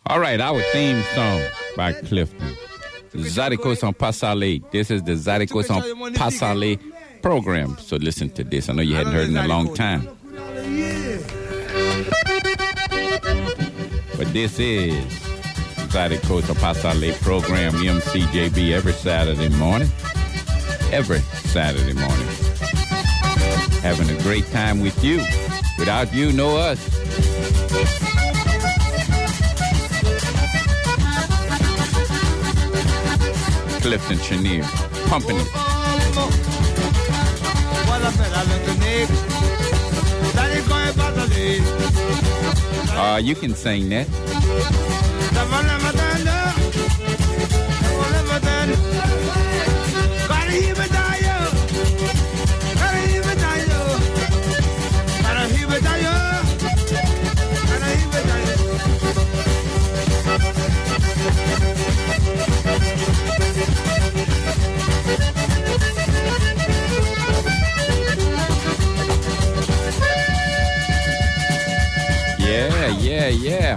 All right, our theme song by Clifton. Zydeco Son Pasale. This is the Zydeco Son Pasale program. So listen to this. I know you hadn't heard it in a long time. But this is Zydeco Son Pasale program, MCJB, every Saturday morning. Every Saturday morning. Having a great time with you. Without you, no us. Clifton Chenier, pumping it. You can sing that. Yeah.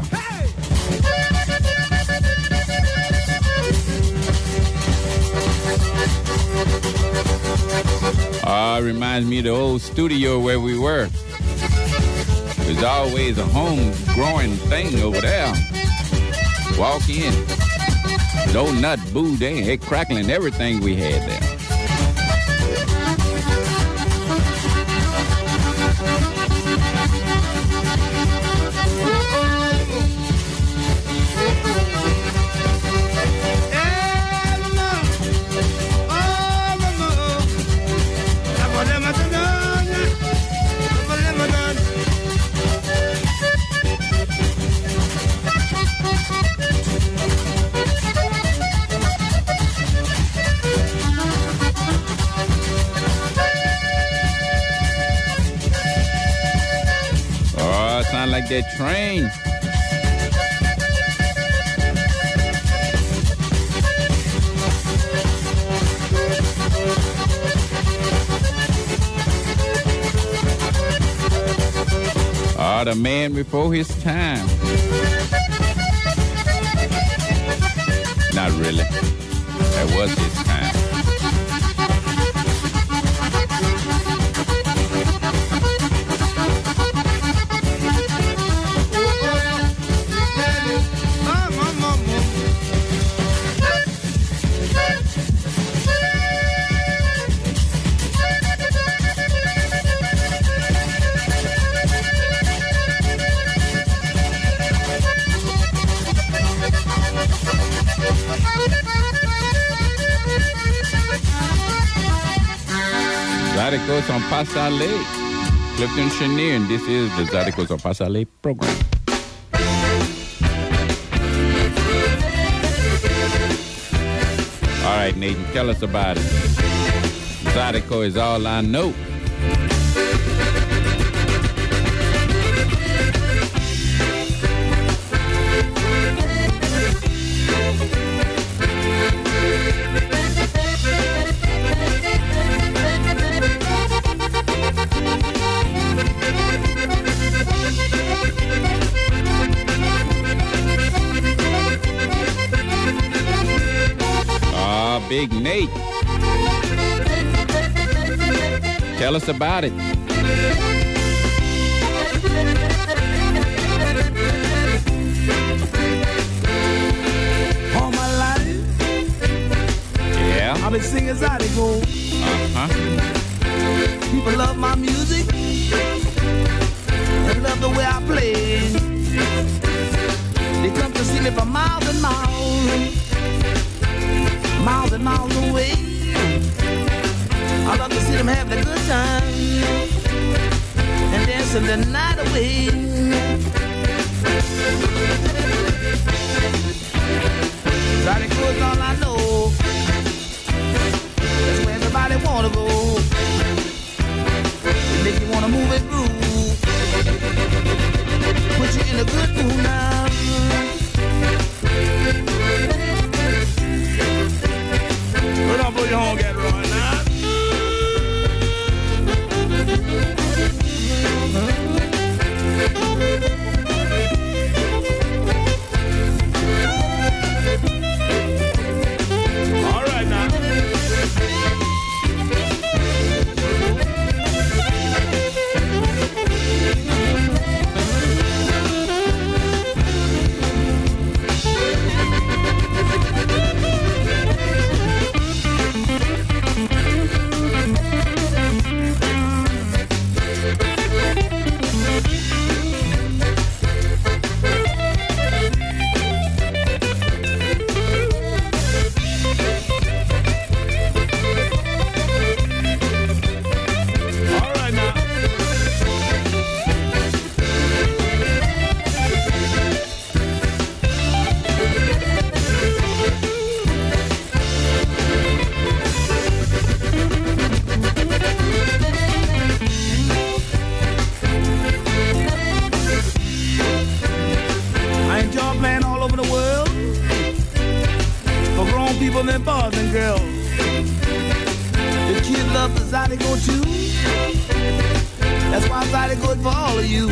Reminds me of the old studio where we were. There's always a home-growing thing over there. Walk in. No nut, boo, they crackling everything we had there. Sound like that train. The man before his time. Not really. That was his time. Zydeco Son Pasale, Clifton Chenier, and this is the Zydeco Son Pasale program. All right, Nathan, tell us about it. Zydeco is all I know. Big Nate. Tell us about it. All my life, yeah, I've been singing Zydeco. People love my music and love the way I play. They come to see me for miles and miles. Miles and miles away. I love to see them having a good time and dancing the night away. Zydeco is all I know. That's where everybody wanna go. They make you wanna move and groove. Put you in a good mood now. Put on, put your home, get right now. women, boys, and girls. The kids love the Zydeco too. That's why Zydeco is for all of you.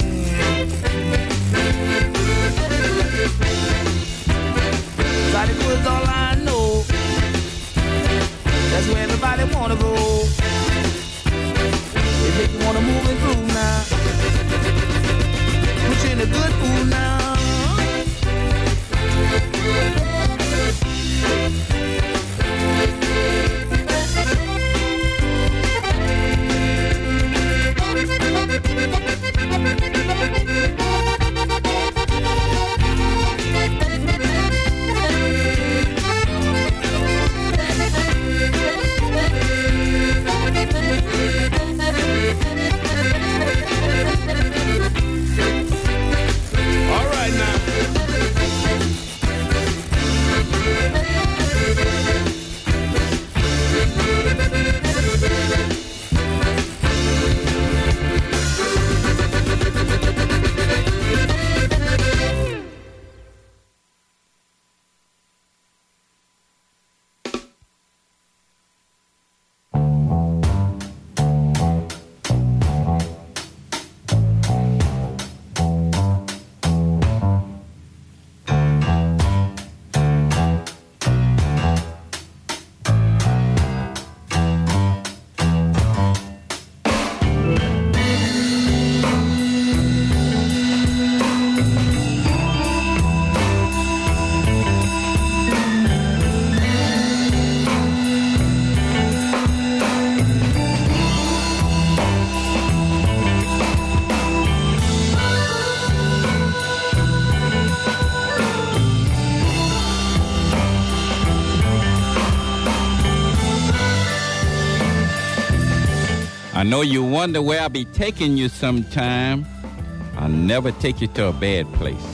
Zydeco is all I know. That's where everybody wanna go. It make you wanna move and groove now. Put you in a good mood now. All right now. I know you wonder where I'll be taking you sometime. I'll never take you to a bad place.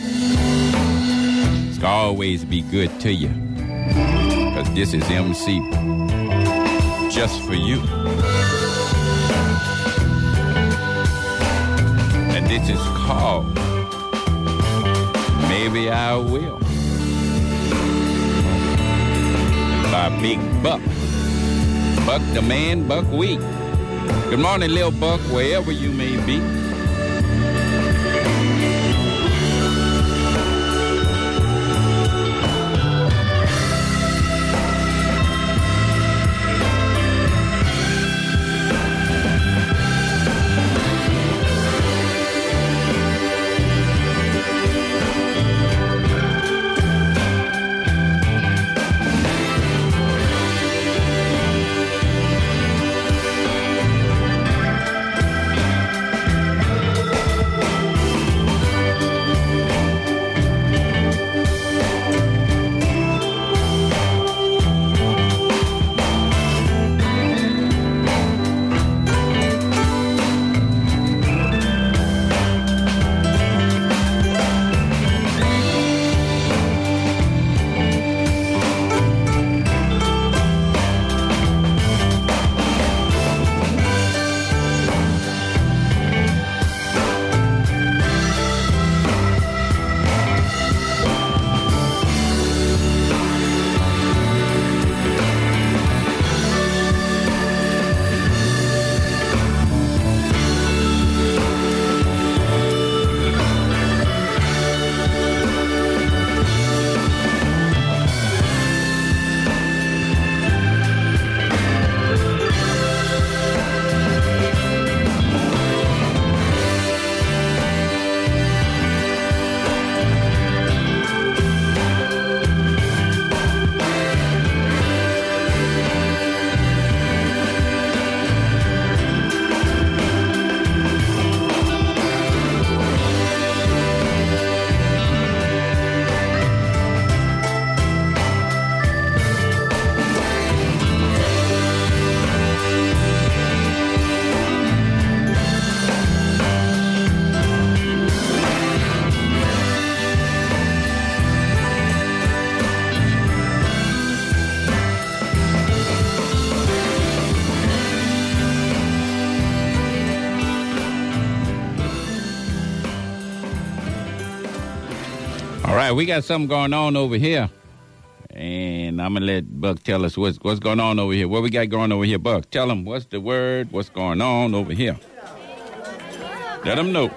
It's always be good to you. 'Cause this is MC just for you. And this is called Maybe I Will by Big Buck. Buck the Man, Buck Week. Good morning, Lil Buck, wherever you may be. All right, we got something going on over here. And and I'm going to let Buck tell us what's going on over here. What we got going over here, Buck? Tell them what's the word, what's going on over here. Let them know.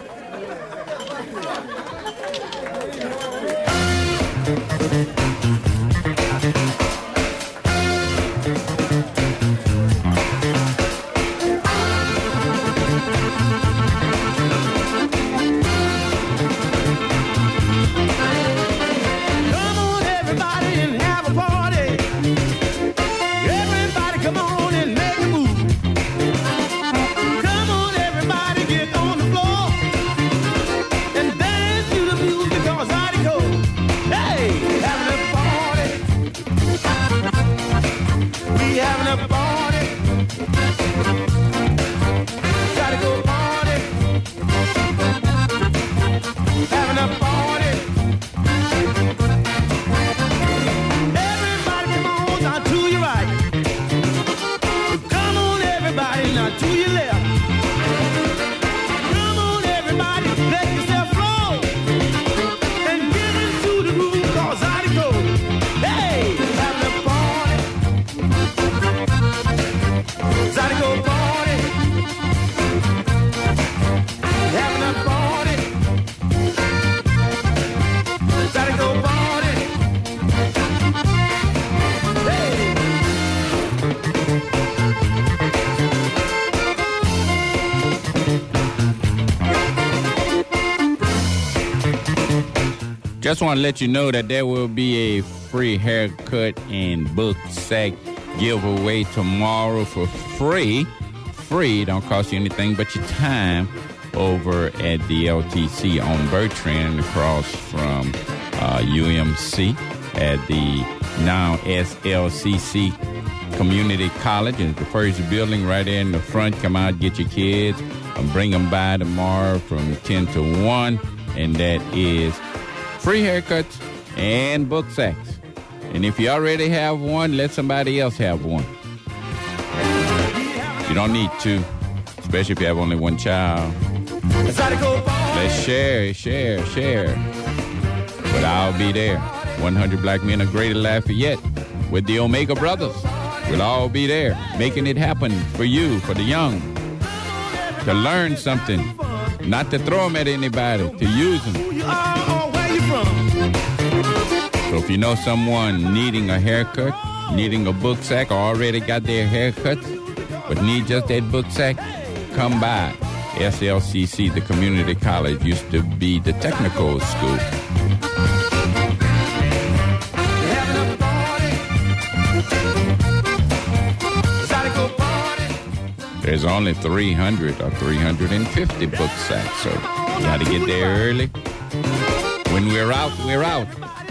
Just want to let you know that there will be a free haircut and book sack giveaway tomorrow for free. Free, don't cost you anything but your time over at the LTC on Bertrand across from UMC at the now SLCC Community College. It's the first building right there in the front. Come out, get your kids, and bring them by tomorrow from 10 to 1, and that is free haircuts and book sacks. And if you already have one, let somebody else have one. You don't need to, especially if you have only one child. Let's share. But I'll be there. 100 Black Men of Greater Lafayette with the Omega Brothers. We'll all be there, making it happen for you, for the young, to learn something, not to throw them at anybody, to use them. So if you know someone needing a haircut, needing a book sack, or already got their haircuts, but need just that book sack, come by. SLCC, the community college, used to be the technical school. There's only 300 or 350 book sacks, so you got to get there early. When we're out, we're out.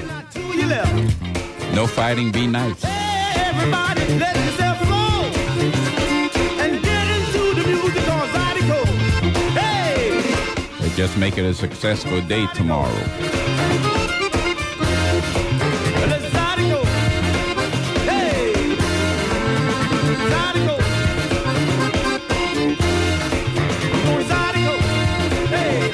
No fighting, be nice. Everybody let yourself flow and get into the music on Zydeco. Hey! Let's just make it a successful day tomorrow. Let's Zydeco. Hey! Zydeco. We're going Zydeco. Hey!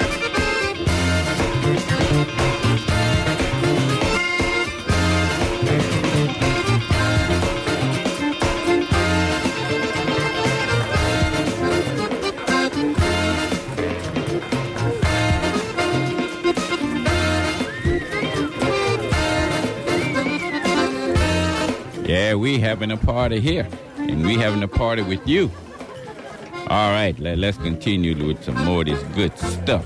Yeah, we having a party here, and we having a party with you. All right, let's continue with some more of this good stuff.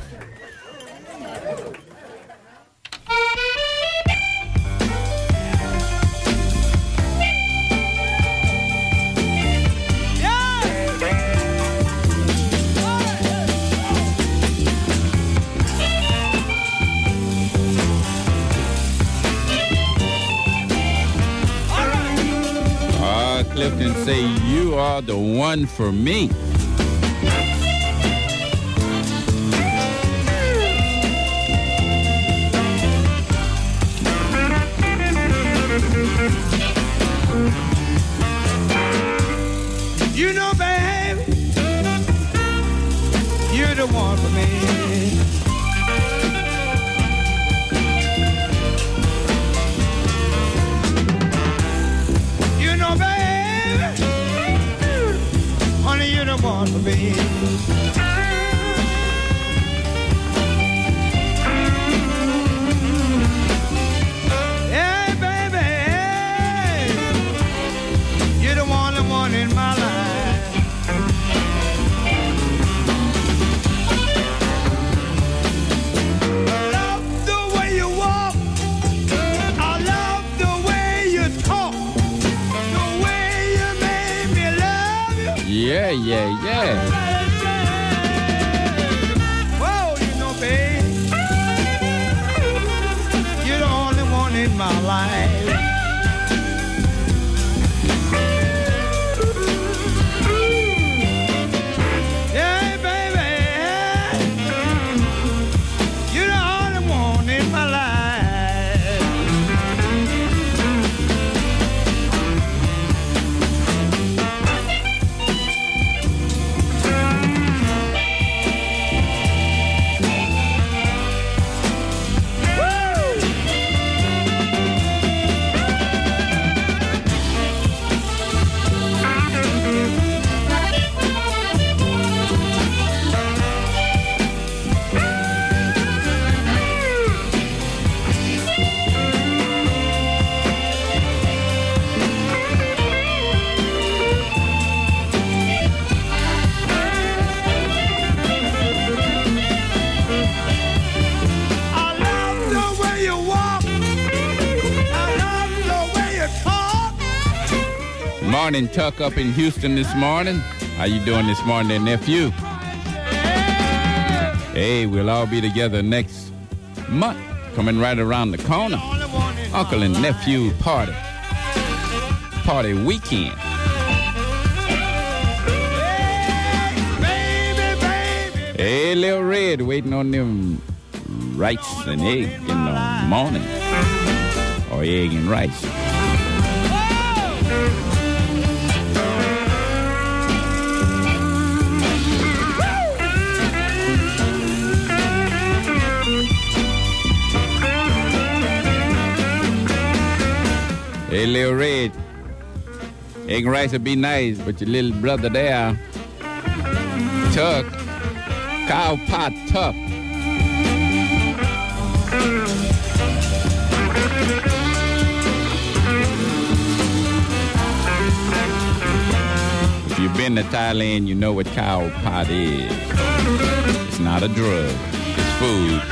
Clifton say, you are the one for me. You know, baby, you're the one for me. Yeah, yeah, yeah. Whoa, you know, babe, you're the only one in my life. Yeah, baby, you're the only one in my life. Morning, Tuck, up in Houston this morning. How you doing this morning, nephew? Hey, we'll all be together next month, coming right around the corner. Uncle and nephew party weekend. Hey, Lil Red, waiting on them rice and egg in the morning, or egg and rice. Hey, Lil Red, egg and rice would be nice, but your little brother there, Tuck, cow pot tough. If you've been to Thailand, you know what cow pot is. It's not a drug, it's food.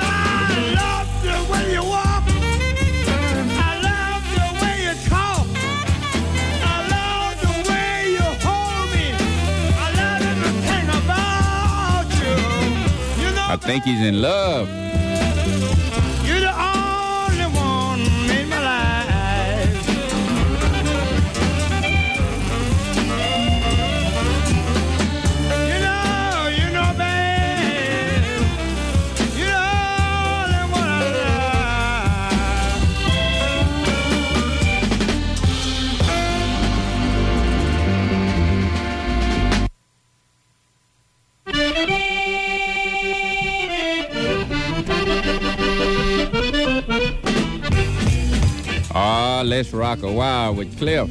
I think he's in love. You're the only one in my life. You know, babe, you're the only one I Let's rock a while with Cliff.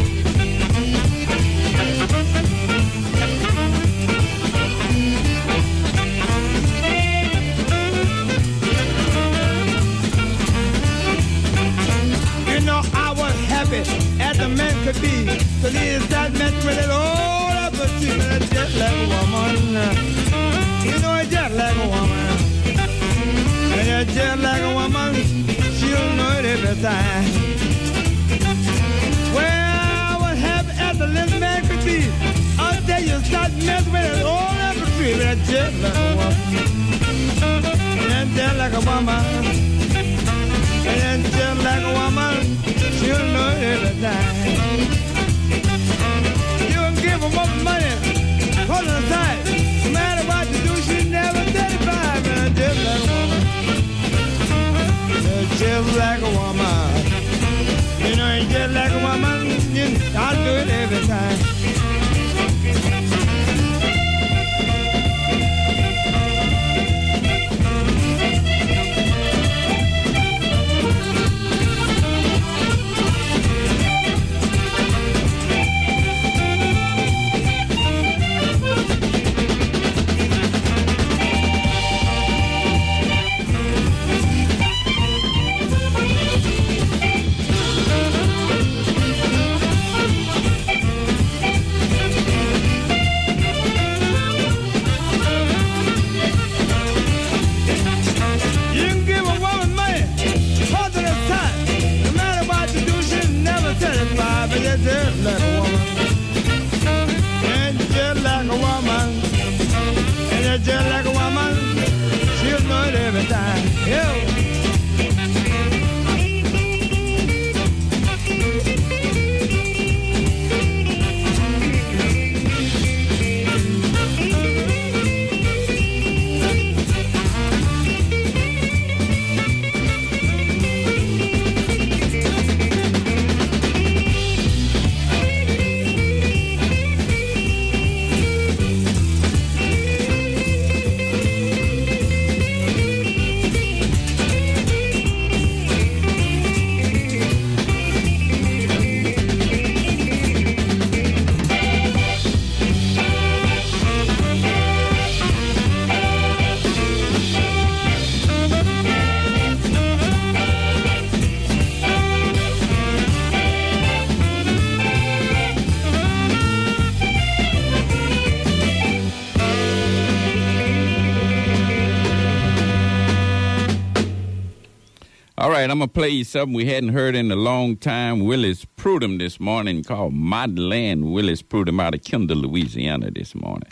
You know, I was happy as a man could be. So this that meant with it all up a tree. Just like a woman. You know, it's just like a woman. And it's just like a woman. She'll know it every time. Well, I was happy as a little man could be. Until you start messing with it all up a tree. That's just like a woman. And just like a woman. And just like a woman, she'll know it every time. You can give her more money, hold her aside. No matter what you do, she never satisfied. And just like a woman. Just like a woman. You know, it's just like a woman. I'll do it every time. All right, I'm going to play you something we hadn't heard in a long time. Willis Prudhomme this morning called Madeleine. Willis Prudhomme out of Kendall, Louisiana this morning.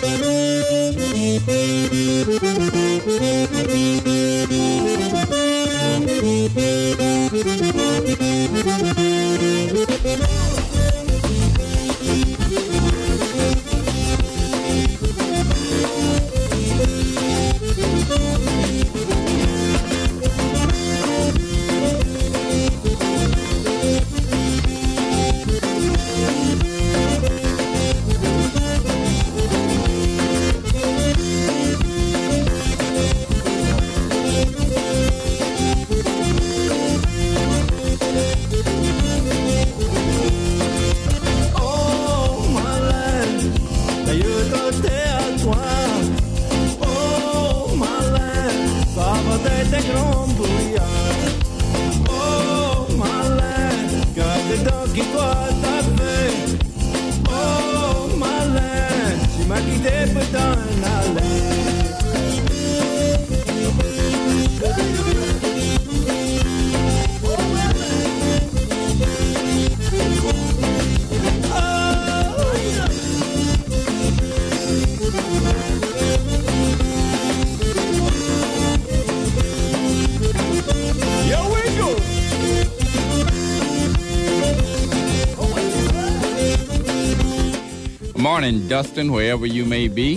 Morning, Dustin, wherever you may be.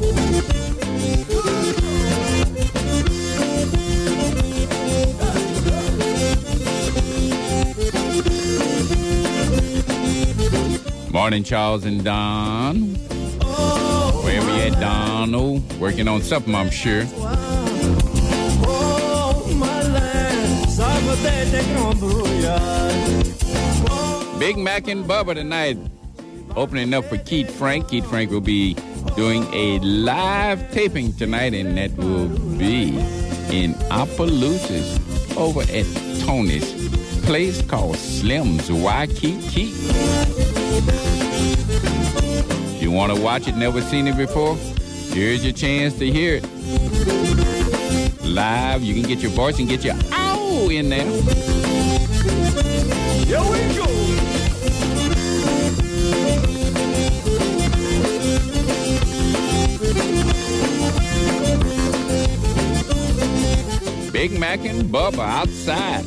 Morning, Charles and Don. Wherever you at, Donald. Working on something, I'm sure. Big Mac and Bubba tonight. Opening up for Keith Frank. Keith Frank will be doing a live taping tonight, and that will be in Opelousas over at Tony's place called Slim's Waikiki. If you want to watch it, never seen it before, here's your chance to hear it. Live, you can get your voice and get your ow in there. Here we go. Big Mac and Bubba outside.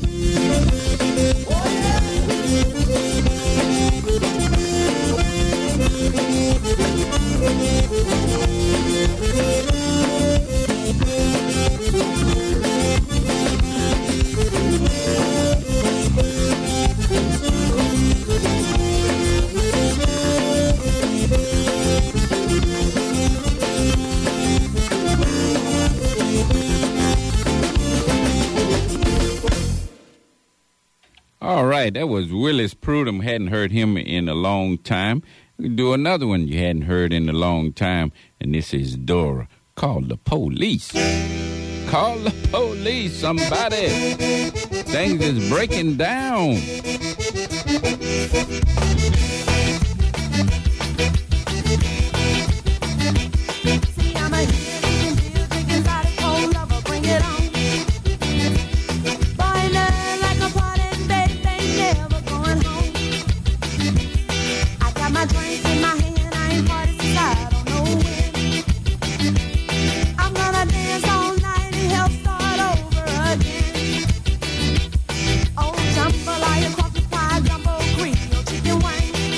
All right, that was Willis Prudhomme. Hadn't heard him in a long time. We can do another one you hadn't heard in a long time, and this is Dora. Call the police. Call the police, somebody. Things is breaking down. Jambalaya, coffee pie, gumbo, Creole chicken wing.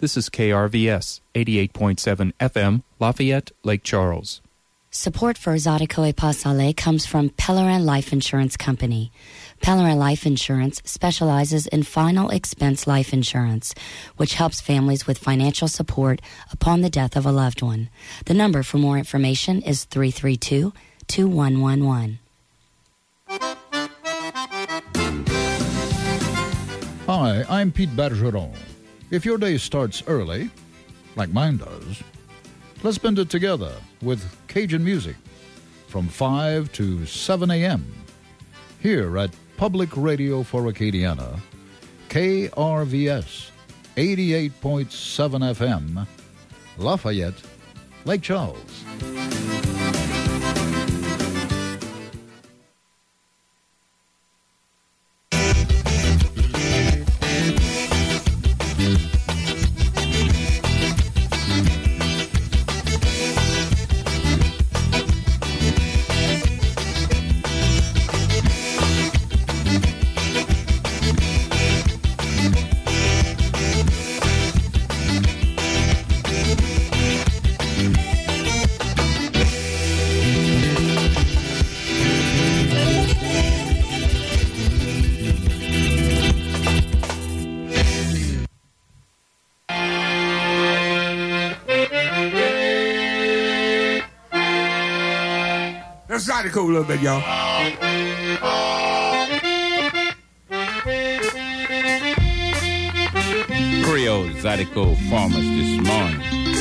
This is KRVS 88.7 FM, Lafayette, Lake Charles. Support for Zydeco et Pas Salé comes from Pellerin Life Insurance Company. Pellerin Life Insurance specializes in final expense life insurance, which helps families with financial support upon the death of a loved one. The number for more information is 332-2111. Hi, I'm Pete Bergeron. If your day starts early, like mine does, let's spend it together with Cajun music from 5 to 7 a.m. here at Public Radio for Acadiana, KRVS 88.7 FM, Lafayette, Lake Charles. Let's try to cool a little bit, y'all. Creole Zydeco farmers this morning.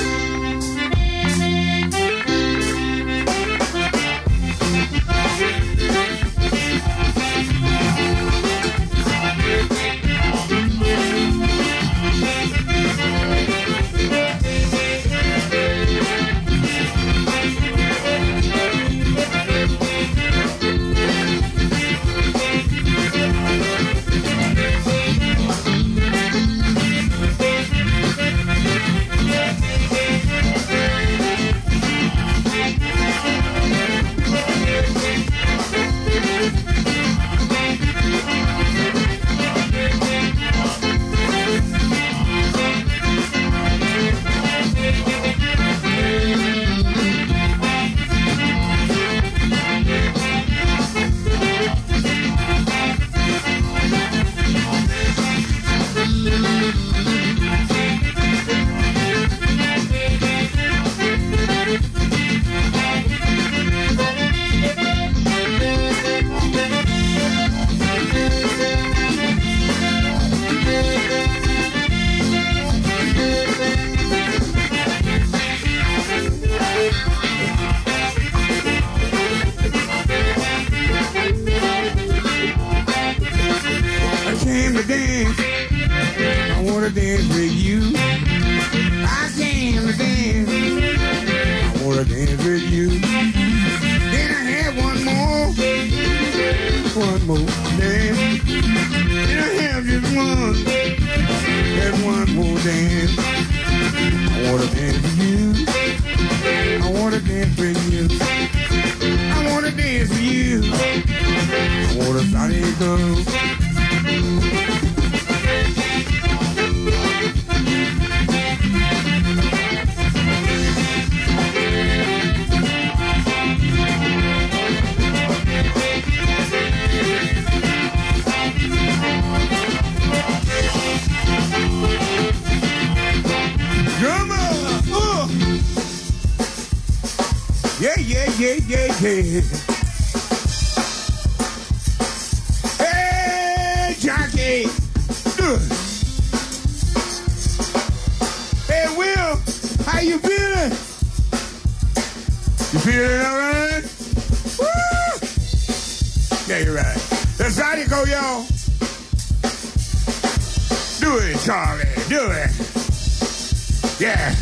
Hey, Jockey. Hey, Will, how you feeling? You feeling all right? Woo! Yeah, you're right. That's how you go, y'all. Do it, Charlie. Do it. Yeah.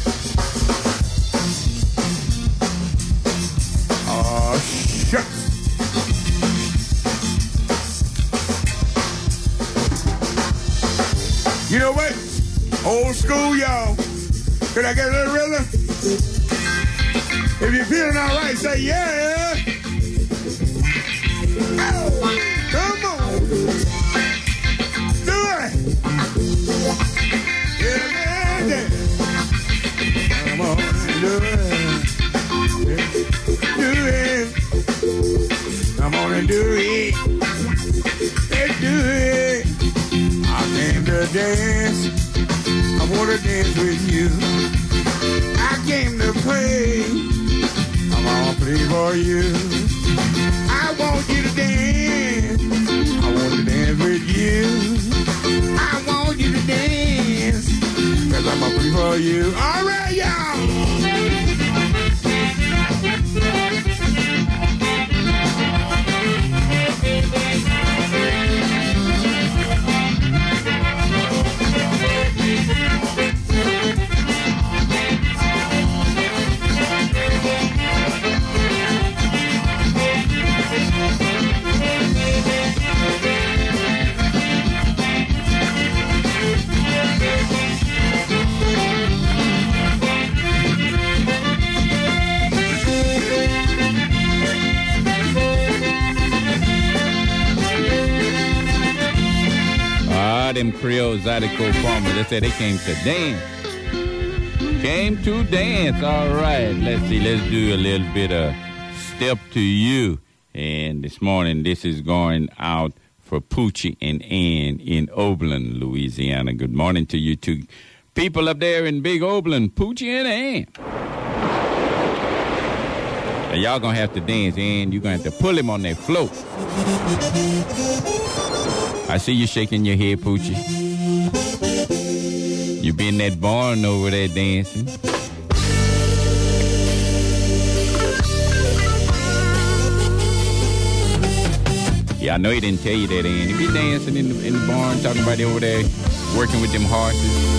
Oh, shucks. You know what? Old school, y'all. Can I get a little rhythm? If you're feeling all right, say yeah. Oh, come on. Do it. Yeah, man. dance. I wanna dance with you. I came to play. I wanna play for you. I want you to dance. I want to dance with you. I want you to dance. Cause I'm gonna play for you. All right, y'all. Them Creole Zydeco farmers, they said they came to dance. Came to dance. All right, let's see. Let's do a little bit of Step to You. And this morning, this is going out for Poochie and Ann in Oberlin, Louisiana. Good morning to you two people up there in Big Oberlin, Poochie and Ann. And y'all gonna have to dance, and you're gonna have to pull him on that float. I see you shaking your head, Poochie. You been that barn over there dancing. Yeah, I know he didn't tell you that, Ann. He be dancing in the barn, talking about it over there, working with them horses.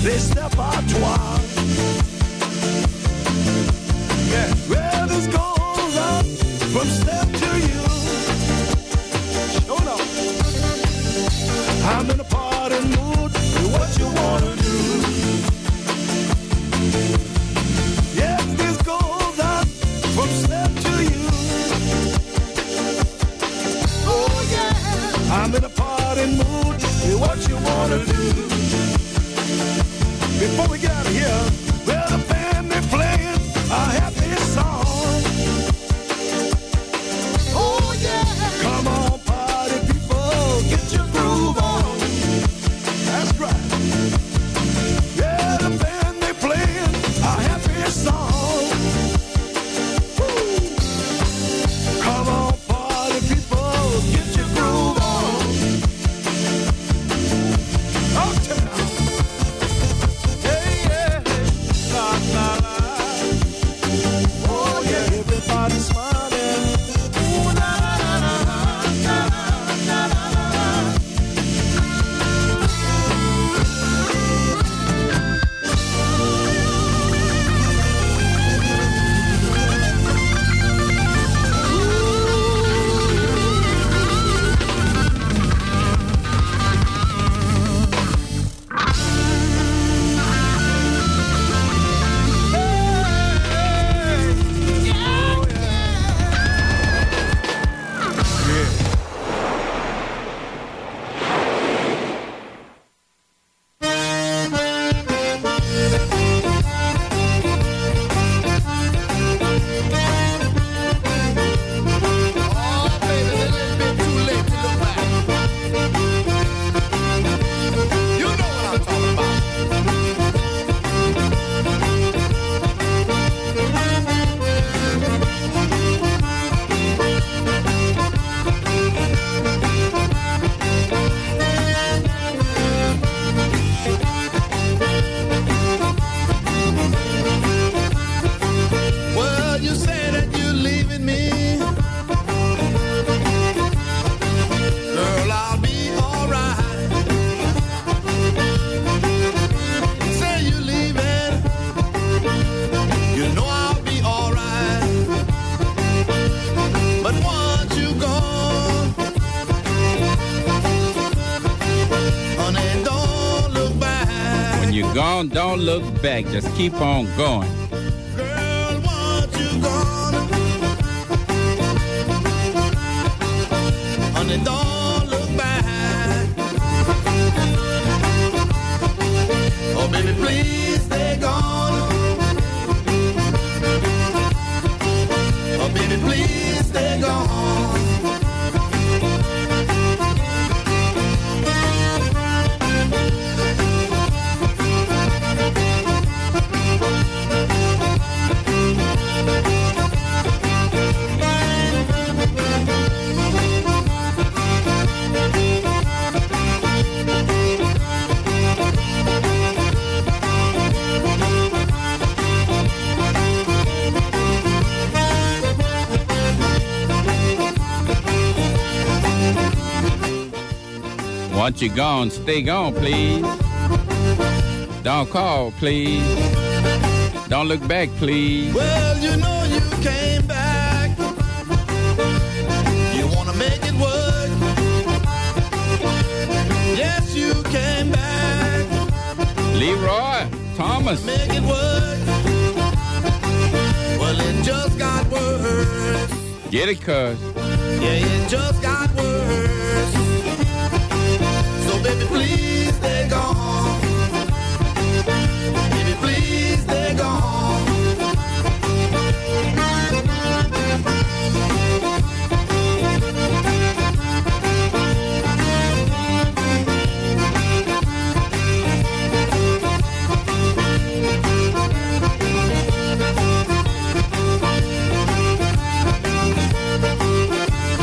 les step-à-toi. Yeah. Well, this goes up from step to you. Hold on. I'm in a party mood. Do what you wanna do. Yes, this goes up from step to you. Oh yeah. I'm in a party mood. Do what you wanna do. Before we get out of here, well, the band they playing a happy song. Oh yeah. Come on, party people, get your groove on. That's right. Yeah, the band they playing a happy song. Woo. Come on, party people, get your groove on. Uptown. Hey, yeah, la la la. Oh yeah, everybody's smiling. Ooh, la la la la la la la la. Oh, baby, it's a little bit too late to look back. You know what I'm talking about. Well, you say that you're leaving me. Girl, I'll be alright. Say you're leaving. You know I'll be alright. But once you're gone, honey, don't look back. When you're gone, don't look back. Just keep on going. Girl, once you're gone, honey, don't look back. Oh, baby, please stay gone. Oh, baby, please stay gone. Once you're gone, stay gone, please. Don't call, please. Don't look back, please. Well, you know you came back. You wanna make it work. Yes, you came back. Leroy Thomas. Make it work. Well, it just got worse. Get it, cuz. Yeah, it just got worse. So, baby, please stay gone. Baby, please stay gone.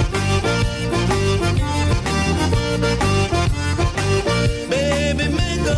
Baby, make a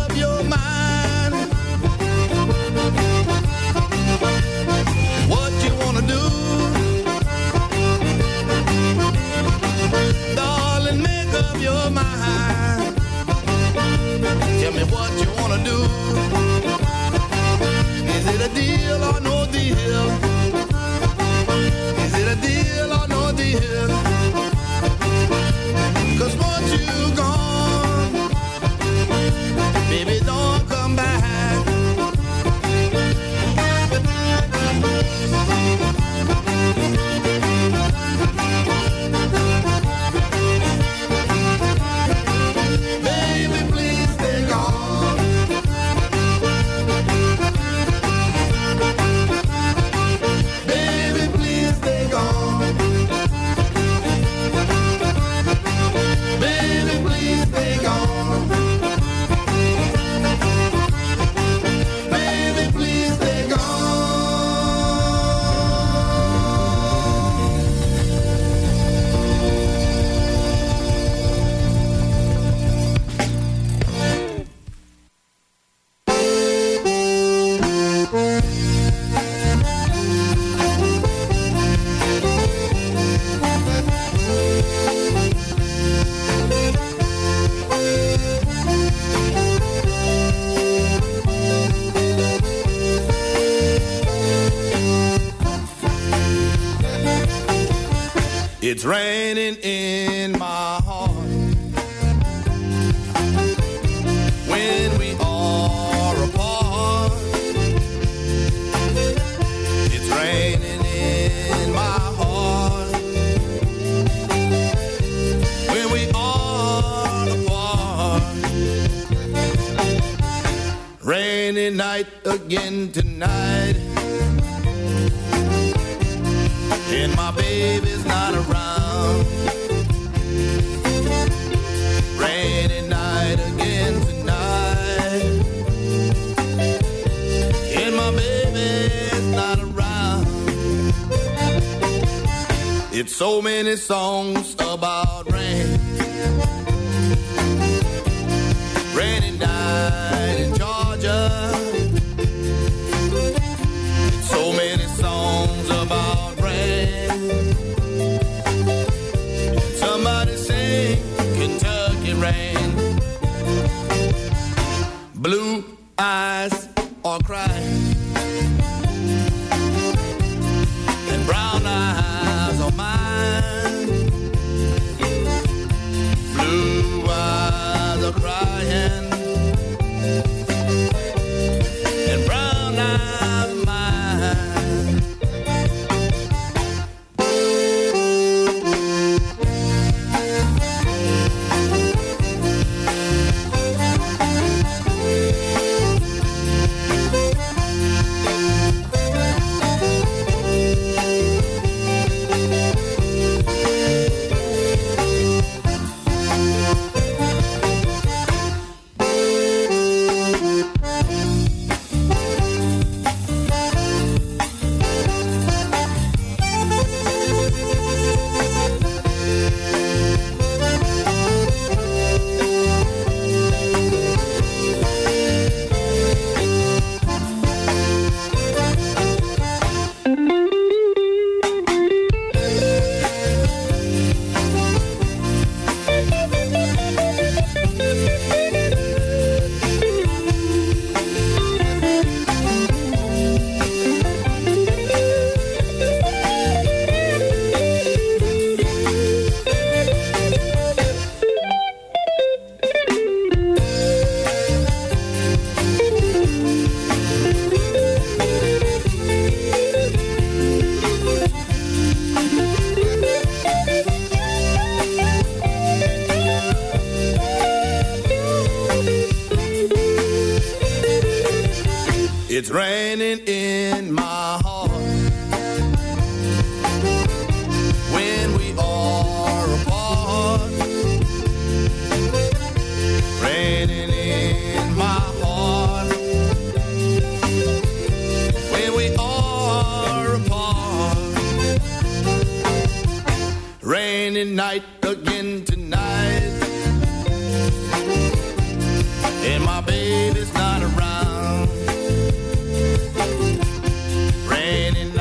It's raining in my heart when we are apart. It's raining in my heart when we are apart. Rainy night again tonight, and my baby's not around. Rainy night again tonight, and my baby's not around. It's so many songs about rain. Rainy night in Georgia. It's so many songs about somebody sing Kentucky rain. Blue eyes are crying, and brown eyes are mine. Blue eyes are crying, and brown eyes are mine. It's raining in my heart when we are apart. Raining in my heart when we are apart. Rainy night again tonight, and my baby's not around. Rainy night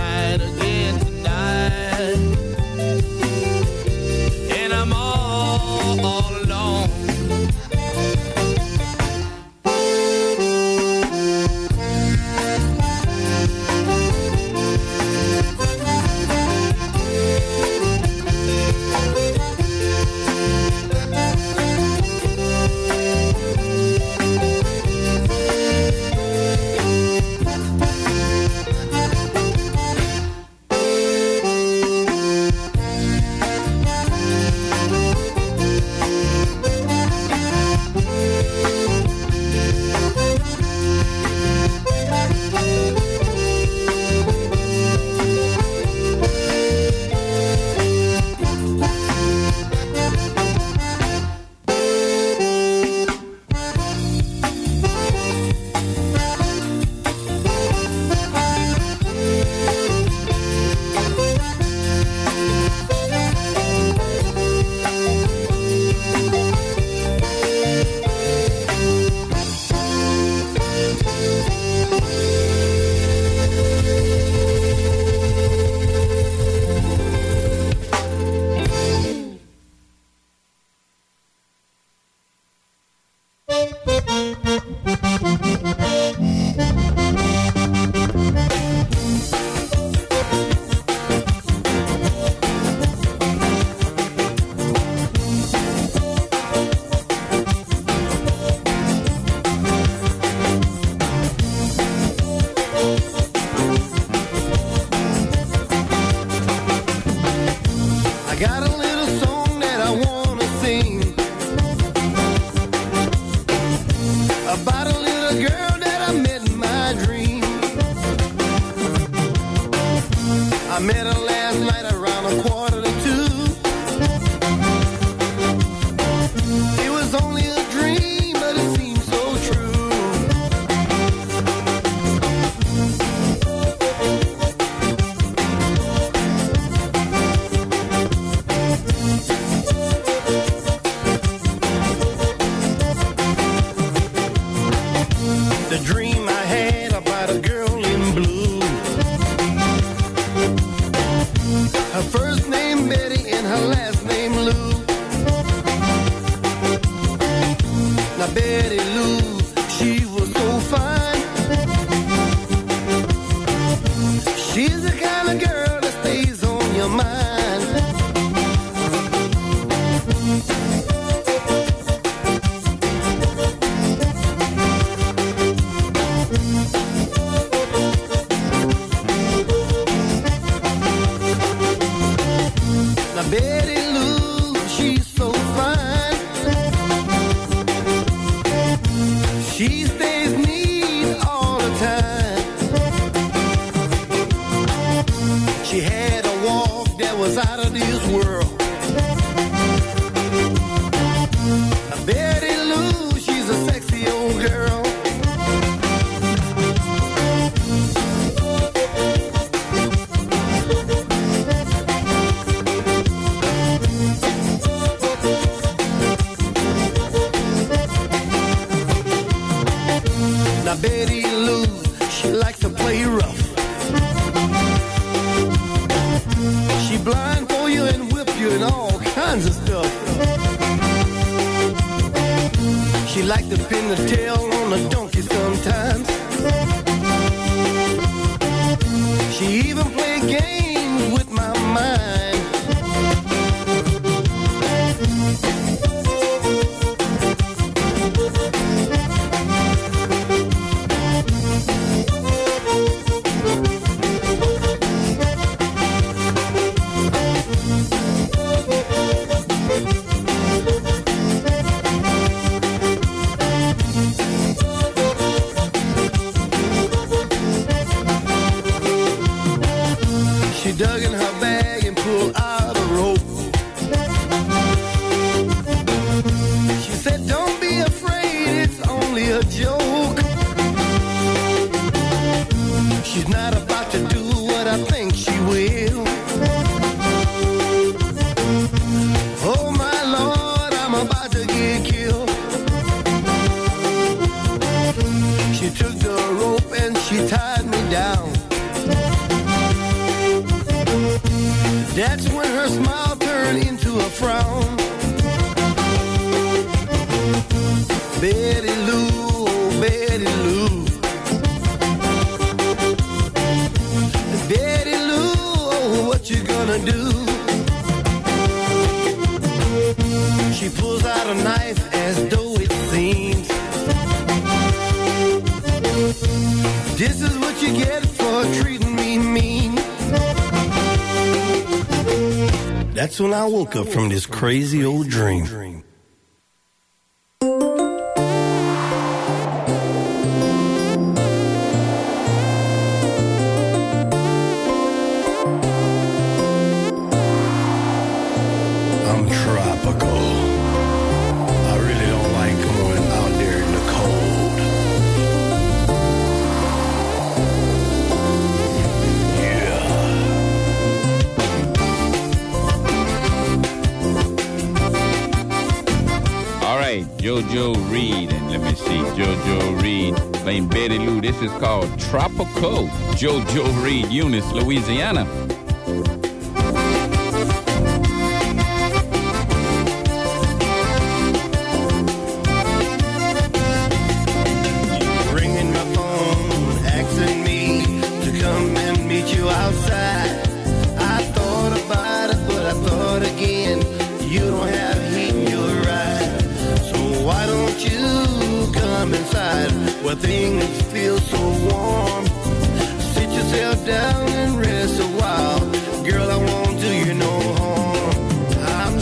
a girl that I met in my dream. I met her last night around 1:45. It was only a dream, but it seemed so true. The dream I had about a girl in blue. Her first name Betty and her last name Lou. Now Betty Lou, she was so fine. She's the kind of girl that stays on your mind. Now Betty Lou, she's so fine. She stays neat all the time. She had a walk that was out of this world. Now Betty Lou, she's a sexy old girl. Now Betty Lou, she likes to play rough. She blindfold you and whip you and all kinds of stuff. She likes to pin the tail on a donkey sometimes. She even played games with my mind. She dug in her bag and pulled out a rope. She said, don't be afraid, it's only a joke. She's not about to do what I think she will. Oh my Lord, I'm about to get killed. She took the rope and she tied me down. That's when her smile turned into a frown. Betty Lou, oh Betty Lou. Betty Lou, oh what you gonna do? She pulls out a knife as though it seems. This is what you get for treating me mean. That's when I woke up from this crazy old dream. I'm tropical. I really don't like going out there in the cold. Yeah. All right, JoJo Reed, and let me see, JoJo Reed playing Betty Lou. This is called Tropical. JoJo Reed, Eunice, Louisiana. Ringing my phone, asking me to come and meet you outside. I thought about it, but I thought again, you don't have heat in your ride. So why don't you come inside where things feel so warm? Sit yourself down and rest a while. Girl, I won't do you no harm. I'm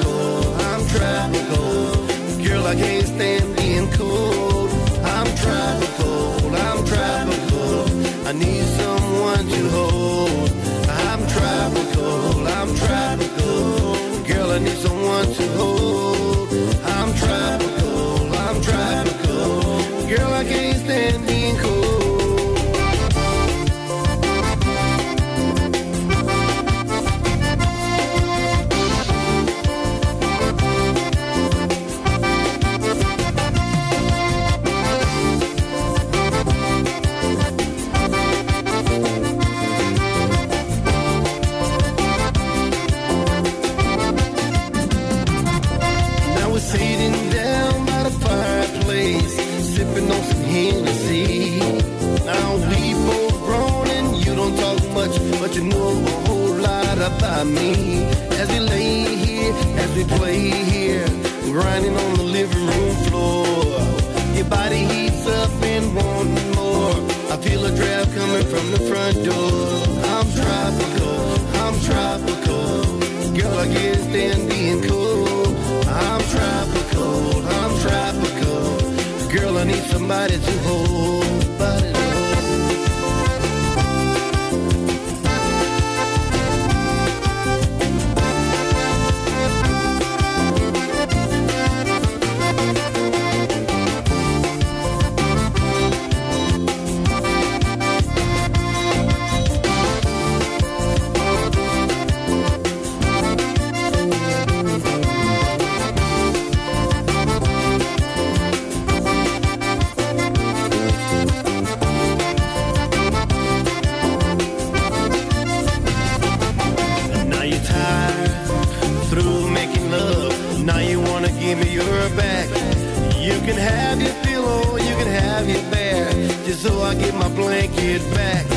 tropical. Girl, I can't stand being cold. I'm tropical. being cold. Sitting down by the fireplace, sipping on some Hennessy. Now we both grown and you don't talk much, but you know a whole lot about me. As we lay here, as we play here, grinding on the living room floor. Your body heats up and wanting more. I feel a draft coming from the front door. I'm tropical. Girl, I can't stand being cold. I'm tropical. Girl, I need somebody to hold. Give me your back. You can have your pillow, you can have your bear, just so I get my blanket back.